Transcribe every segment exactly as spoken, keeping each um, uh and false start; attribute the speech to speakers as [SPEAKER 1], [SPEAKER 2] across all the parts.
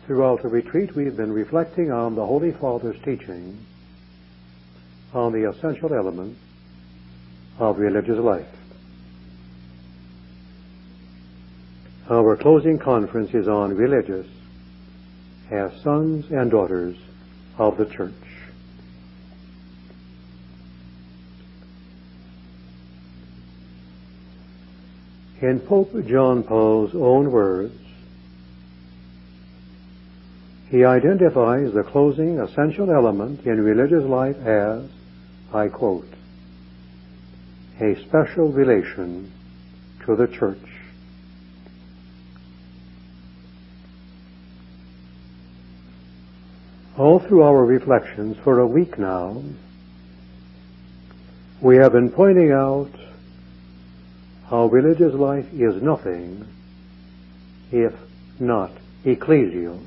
[SPEAKER 1] Throughout the retreat, we've been reflecting on the Holy Father's teaching on the essential elements of religious life. Our closing conference is on religious as sons and daughters of the Church. In Pope John Paul's own words, he identifies the closing essential element in religious life as, I quote, a special relation to the Church. All through our reflections for a week now, we have been pointing out how religious life is nothing if not ecclesial.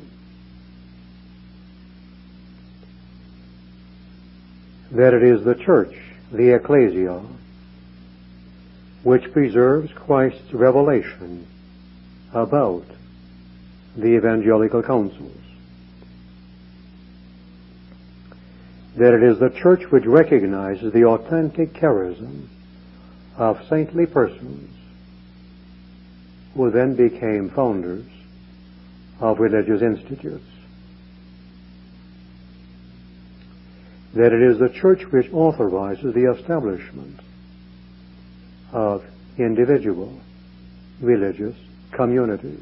[SPEAKER 1] That it is the Church, the ecclesia, which preserves Christ's revelation about the evangelical counsels. That it is the Church which recognizes the authentic charism of saintly persons who then became founders of religious institutes. That it is the Church which authorizes the establishment of individual religious communities.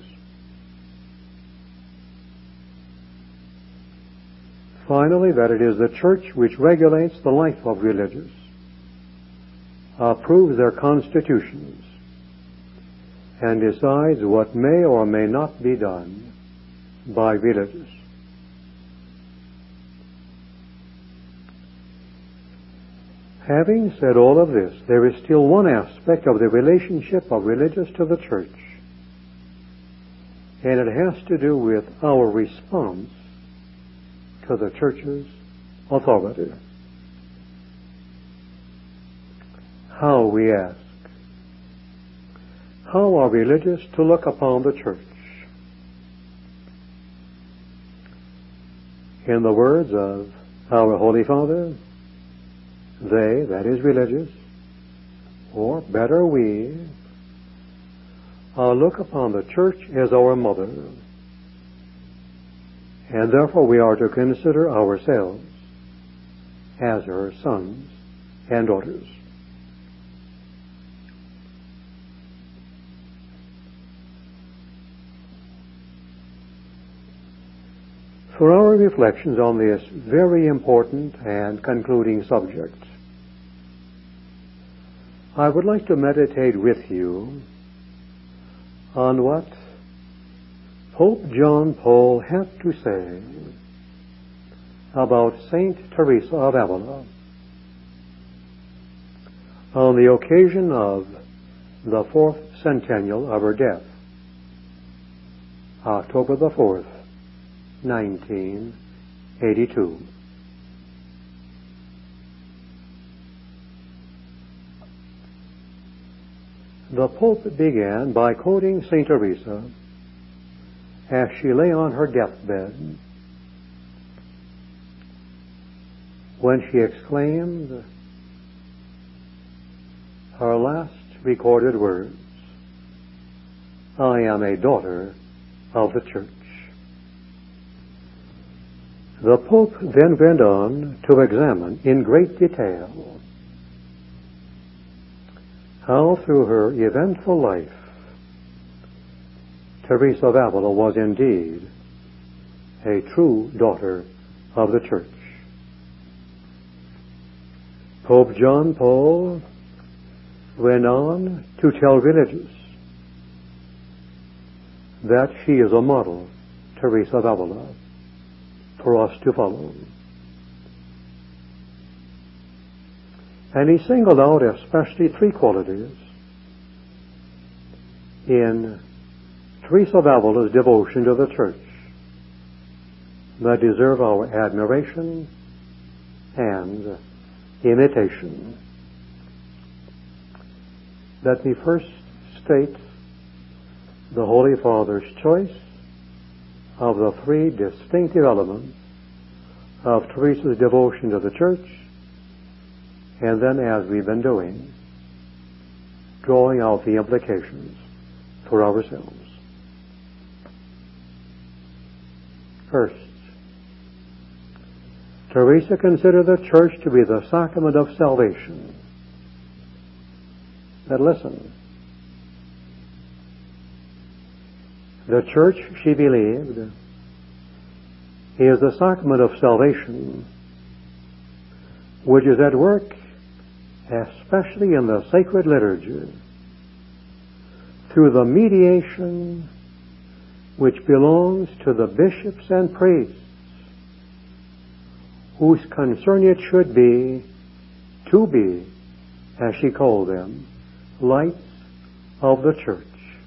[SPEAKER 1] Finally, that it is the Church which regulates the life of religious, approves their constitutions, and decides what may or may not be done by religious. Having said all of this, there is still one aspect of the relationship of religious to the Church, and it has to do with our response to the Church's authority. How, we ask, how are religious to look upon the Church? In the words of our Holy Father, they, that is religious, or better we, uh, look upon the Church as our mother, and therefore we are to consider ourselves as her sons and daughters. For our reflections on this very important and concluding subject, I would like to meditate with you on what Pope John Paul had to say about Saint Teresa of Avila on the occasion of the fourth centennial of her death, October the fourth, nineteen eighty-two. The Pope began by quoting Saint Teresa as she lay on her deathbed, when she exclaimed her last recorded words, "I am a daughter of the Church." The Pope then went on to examine in great detail how through her eventful life Teresa of Avila was indeed a true daughter of the Church. Pope John Paul went on to tell religious that she is a model, Teresa of Avila, for us to follow. And he singled out especially three qualities in Teresa of Avila's devotion to the Church that deserve our admiration and imitation. Let me first state the Holy Father's choice of the three distinctive elements of Teresa's devotion to the church, and then, as we've been doing, drawing out the implications for ourselves. First, Teresa considered the church to be the sacrament of salvation. But listen, the church, she believed, is the sacrament of salvation, which is at work, especially in the sacred liturgy, through the mediation which belongs to the bishops and priests, whose concern it should be to be, as she called them, lights of the church.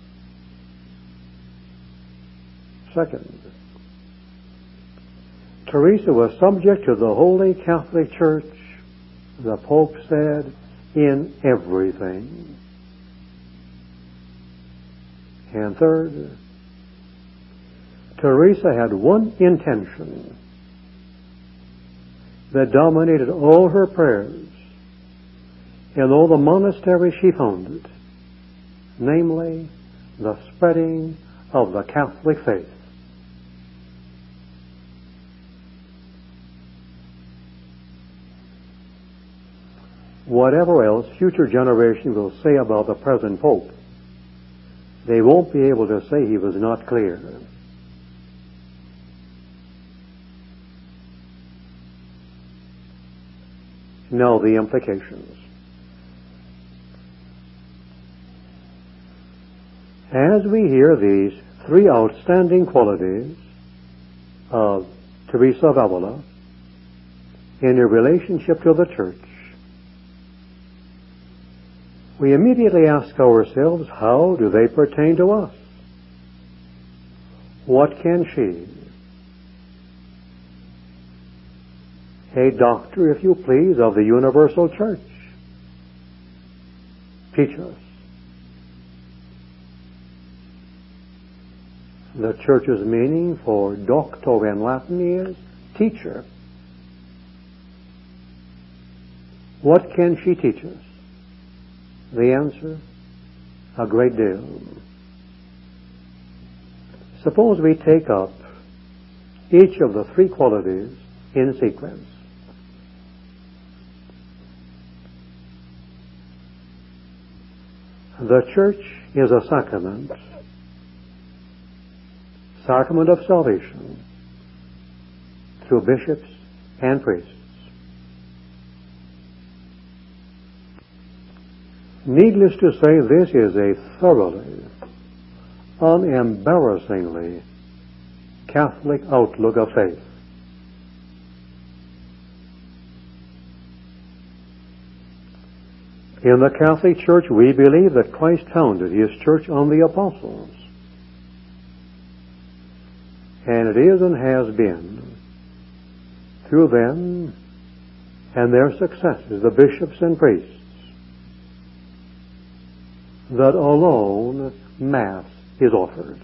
[SPEAKER 1] Second, Teresa was subject to the Holy Catholic Church, the Pope said, in everything. And third, Teresa had one intention that dominated all her prayers in all the monasteries she founded, namely the spreading of the Catholic faith. Whatever else future generations will say about the present Pope, they won't be able to say he was not clear. Now the implications. As we hear these three outstanding qualities of Teresa of Avila in her relationship to the church, we immediately ask ourselves, how do they pertain to us? What can she, a doctor, if you please, of the universal church, teach us? The church's meaning for doctor in Latin is teacher. What can she teach us? The answer, a great deal. Suppose we take up each of the three qualities in sequence. The church is a sacrament, sacrament of salvation through bishops and priests. Needless to say, this is a thoroughly, unembarrassingly Catholic outlook of faith. In the Catholic Church, we believe that Christ founded His church on the apostles. And it is and has been through them and their successors, the bishops and priests, that alone Mass is offered.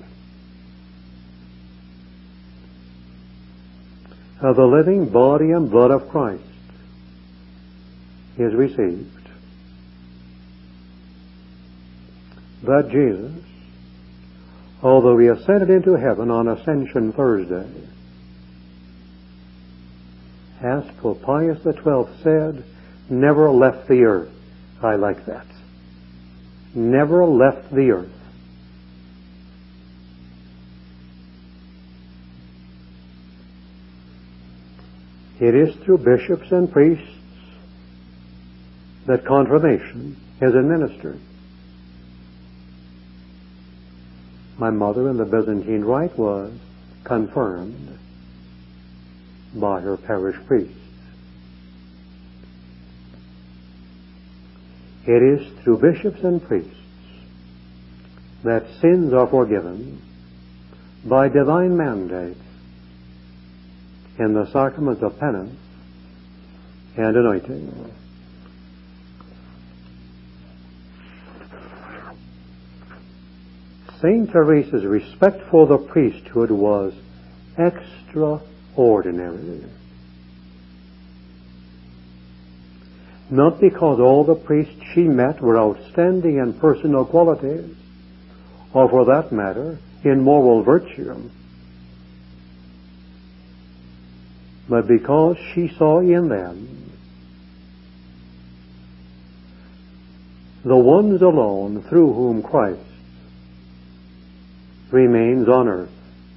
[SPEAKER 1] Uh, the living body and blood of Christ is received. That Jesus, although He ascended into heaven on Ascension Thursday, as Pope Pius the twelfth said, never left the earth. I like that. Never left the earth. It is through bishops and priests that confirmation is administered. My mother in the Byzantine Rite was confirmed by her parish priest. It is through bishops and priests that sins are forgiven by divine mandate in the sacraments of penance and anointing. Saint Teresa's respect for the priesthood was extraordinary. Not because all the priests she met were outstanding in personal qualities, or for that matter, in moral virtue, but because she saw in them the ones alone through whom Christ remains on earth.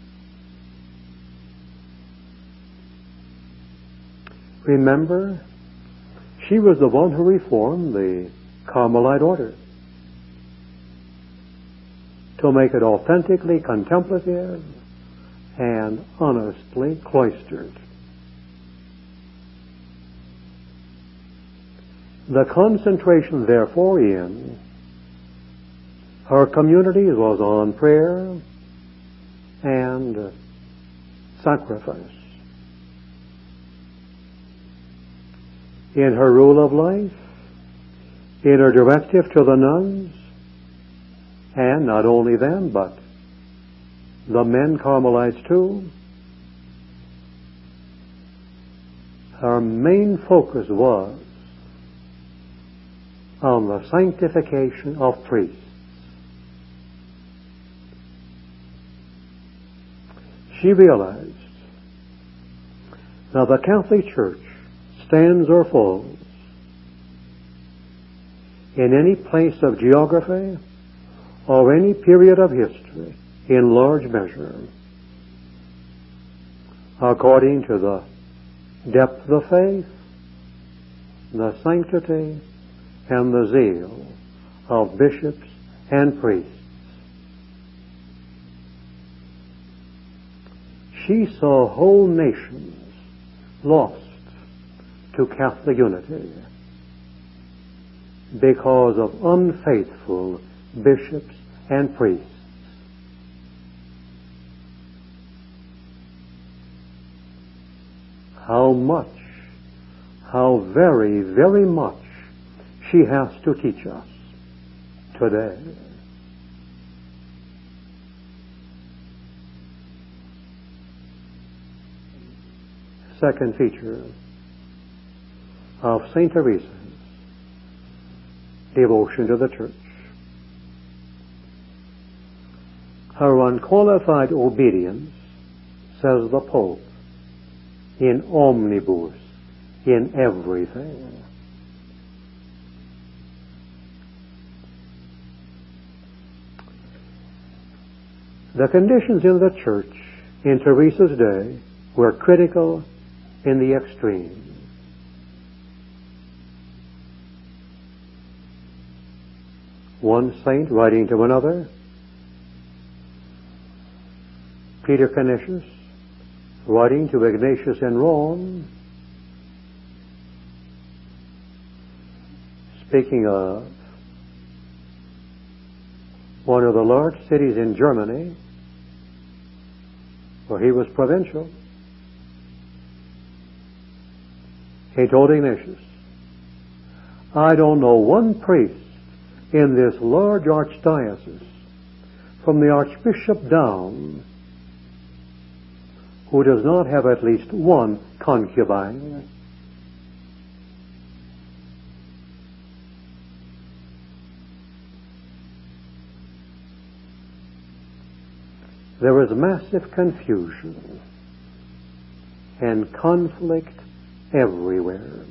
[SPEAKER 1] Remember, she was the one who reformed the Carmelite order to make it authentically contemplative and honestly cloistered. The concentration, therefore, in her community was on prayer and sacrifice. In her rule of life, in her directive to the nuns, and not only them, but the men Carmelites too, her main focus was on the sanctification of priests. She realized that the Catholic Church stands or falls in any place of geography or any period of history in large measure according to the depth of faith, the sanctity, and the zeal of bishops and priests. She saw whole nations lost to Catholic unity because of unfaithful bishops and priests. How much, how very, very much she has to teach us today. Second feature of Saint Teresa's devotion to the Church: her unqualified obedience, says the Pope, in omnibus, in everything. The conditions in the Church in Teresa's day were critical in the extreme. One saint writing to another, Peter Canisius writing to Ignatius in Rome, speaking of one of the large cities in Germany where he was provincial, he told Ignatius, I don't know one priest in this large archdiocese, from the archbishop down, who does not have at least one concubine. There is massive confusion and conflict everywhere.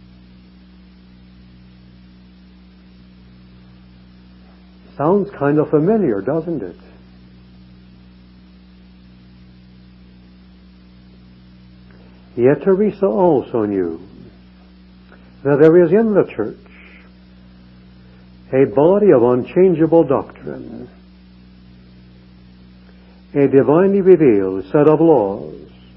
[SPEAKER 1] Sounds kind of familiar, doesn't it? Yet Teresa also knew that there is in the Church a body of unchangeable doctrine, a divinely revealed set of laws,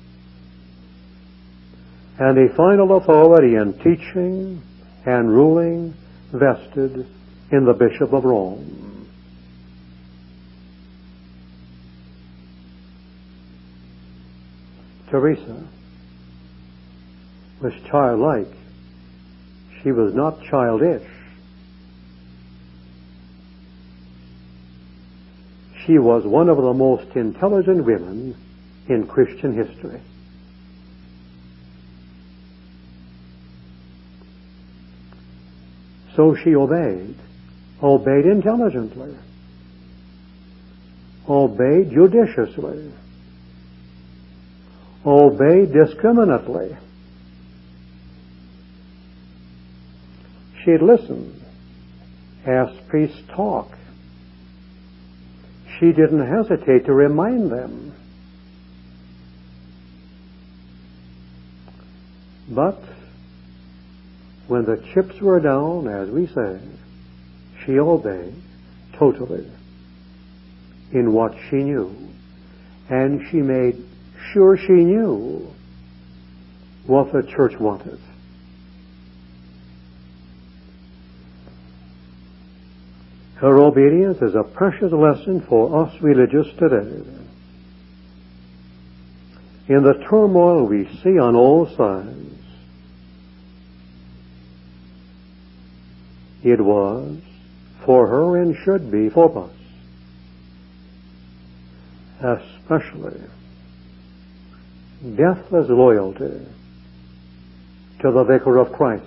[SPEAKER 1] and a final authority in teaching and ruling vested in the Bishop of Rome. Teresa was childlike. She was not childish. She was one of the most intelligent women in Christian history. So she obeyed, obeyed intelligently, obeyed judiciously, obeyed discriminately. She'd listen, asked priests talk. She didn't hesitate to remind them. But when the chips were down, as we say, she obeyed totally in what she knew. And she made sure she knew what the church wanted. Her obedience is a precious lesson for us religious today. In the turmoil we see on all sides, it was for her and should be for us, especially deathless loyalty to the Vicar of Christ.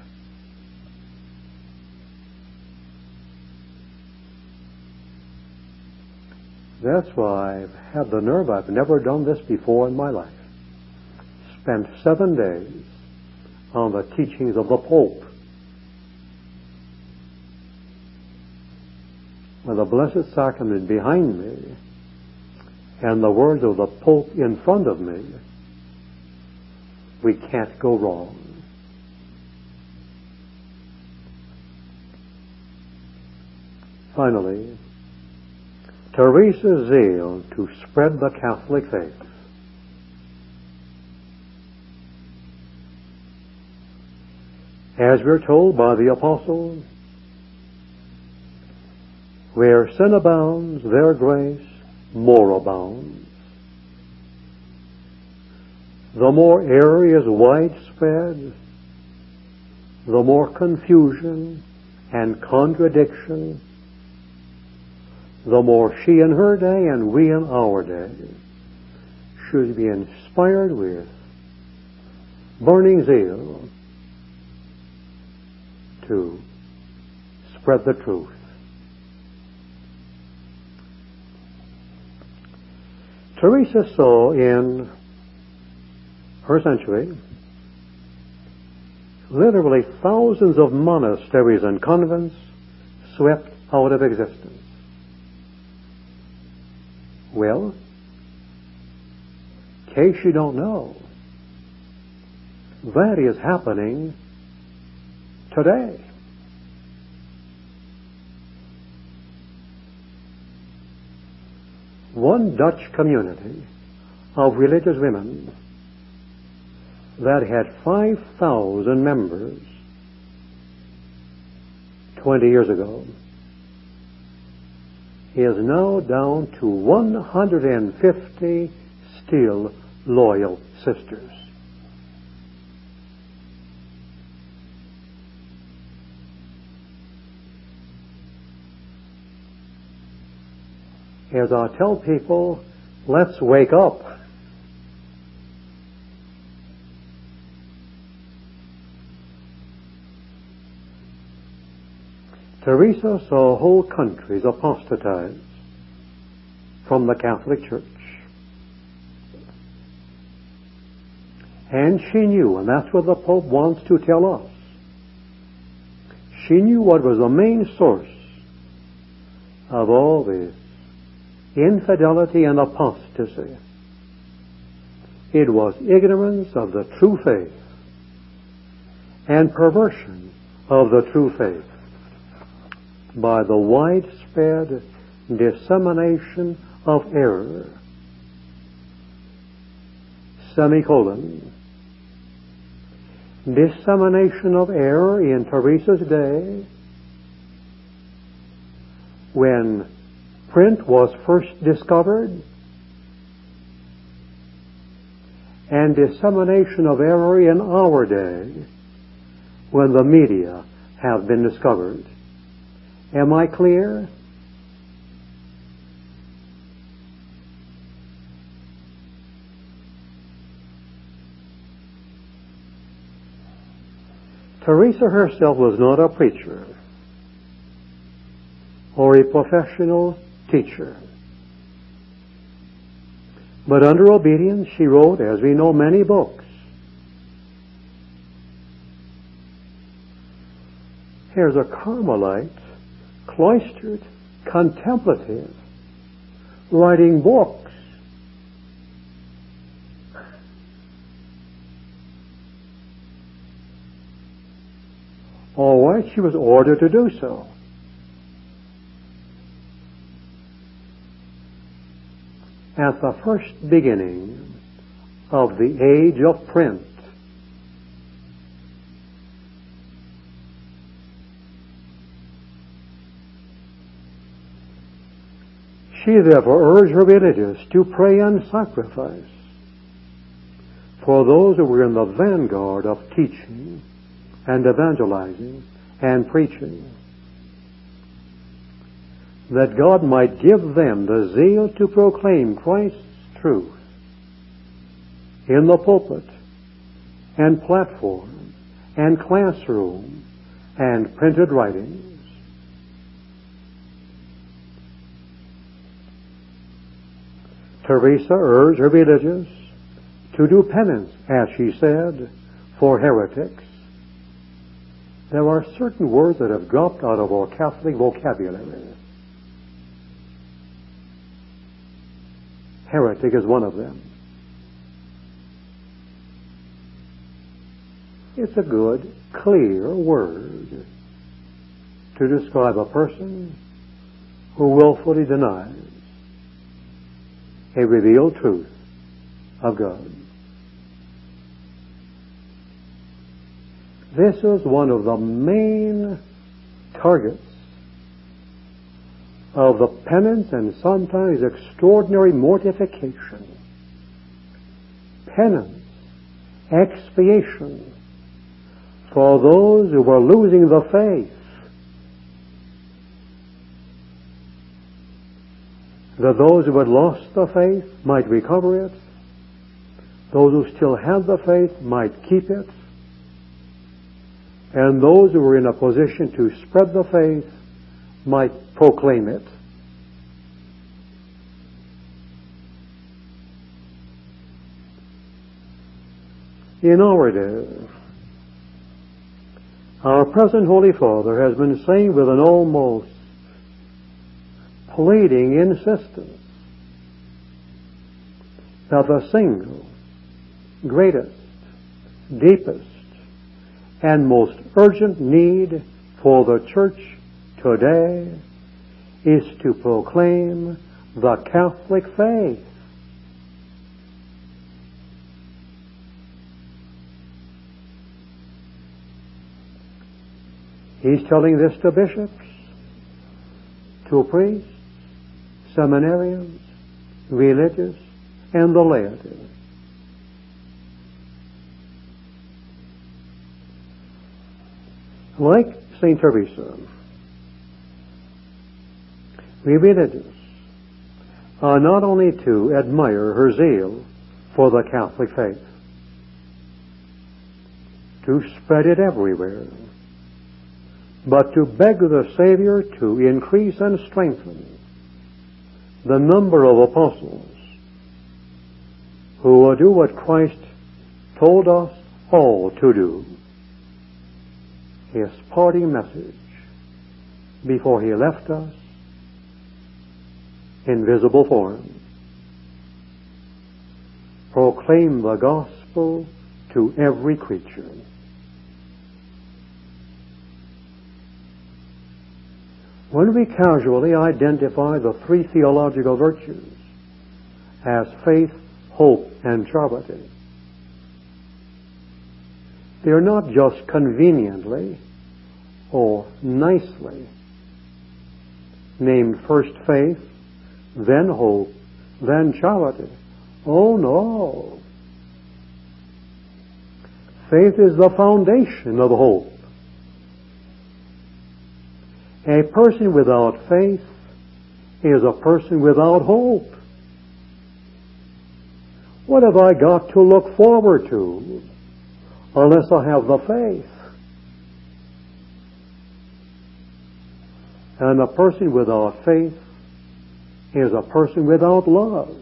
[SPEAKER 1] That's why I've had the nerve. I've never done this before in my life. Spent seven days on the teachings of the Pope. With the Blessed Sacrament behind me and the words of the Pope in front of me, we can't go wrong. Finally, Teresa's zeal to spread the Catholic faith. As we're told by the Apostle, where sin abounds, there grace more abounds. The more error is widespread, the more confusion and contradiction, the more she in her day and we in our day should be inspired with burning zeal to spread the truth. Teresa saw in her century literally thousands of monasteries and convents swept out of existence. Well, in case you don't know, that is happening today. One Dutch community of religious women that had five thousand members twenty years ago is now down to one hundred fifty still loyal sisters. As I tell people, let's wake up. Teresa saw whole countries apostatize from the Catholic Church. And she knew, and that's what the Pope wants to tell us, she knew what was the main source of all this infidelity and apostasy. It was ignorance of the true faith and perversion of the true faith by the widespread dissemination of error. Semicolon. Dissemination of error in Teresa's day, when print was first discovered, and dissemination of error in our day, when the media have been discovered. Am I clear? Teresa herself was not a preacher or a professional teacher. But under obedience, she wrote, as we know, many books. Here's a Carmelite, cloistered, contemplative, writing books. All right, she was ordered to do so. At the first beginning of the age of print, she therefore urged her religious to pray and sacrifice for those who were in the vanguard of teaching and evangelizing and preaching, that God might give them the zeal to proclaim Christ's truth in the pulpit and platform and classroom and printed writings. Teresa urged her religious to do penance, as she said, for heretics. There are certain words that have dropped out of our Catholic vocabulary. Heretic is one of them. It's a good, clear word to describe a person who willfully denies a revealed truth of God. This is one of the main targets of the penance and sometimes extraordinary mortification. Penance, expiation for those who were losing the faith. That those who had lost the faith might recover it. Those who still had the faith might keep it. And those who were in a position to spread the faith might proclaim it. In our day, our present Holy Father has been saying with an almost pleading insistence that the single, greatest, deepest, and most urgent need for the church today is to proclaim the Catholic faith. He's telling this to bishops, to priests, seminarians, religious, and the laity. Like Saint Teresa, we religious are not only to admire her zeal for the Catholic faith, to spread it everywhere, but to beg the Savior to increase and strengthen the number of apostles who will do what Christ told us all to do. His parting message before he left us in visible form. Proclaim the gospel to every creature. When we casually identify the three theological virtues as faith, hope, and charity, they are not just conveniently or nicely named first faith, then hope, then charity. Oh no! Faith is the foundation of hope. A person without faith is a person without hope. What have I got to look forward to unless I have the faith? And a person without faith is a person without love.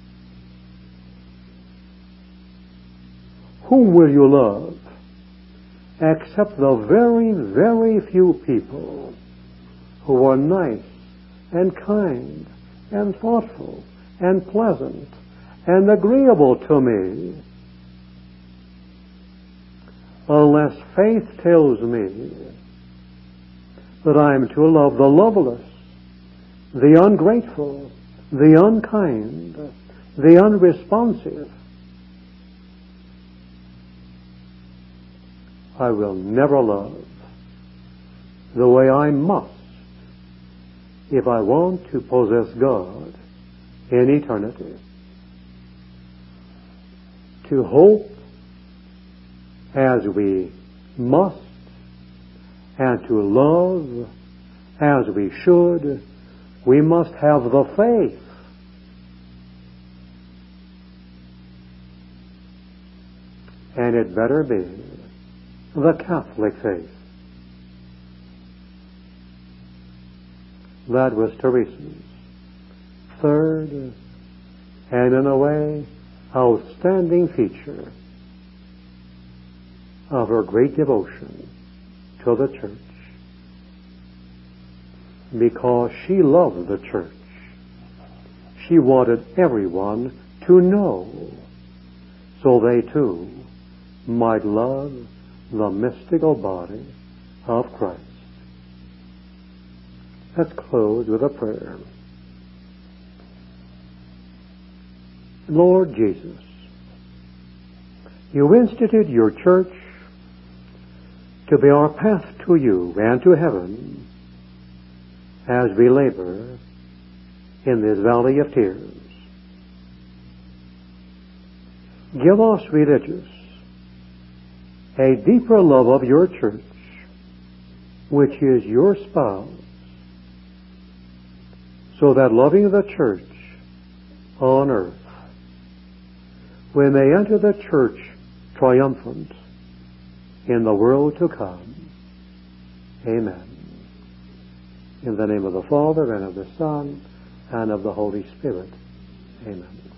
[SPEAKER 1] Whom will you love except the very, very few people who are nice and kind and thoughtful and pleasant and agreeable to me? Unless faith tells me that I am to love the loveless, the ungrateful, the unkind, the unresponsive, I will never love the way I must if I want to possess God in eternity. To hope as we must, and to love as we should, we must have the faith. And it better be the Catholic faith. That was Teresa's third, and in a way, outstanding feature of her great devotion to the church. Because she loved the church, she wanted everyone to know, so they too might love the mystical body of Christ. Let's close with a prayer. Lord Jesus, you instituted your church to be our path to you and to heaven as we labor in this valley of tears. Give us, religious, a deeper love of your church, which is your spouse, so that loving the church on earth, we may enter the church triumphant in the world to come. Amen. In the name of the Father, and of the Son, and of the Holy Spirit. Amen.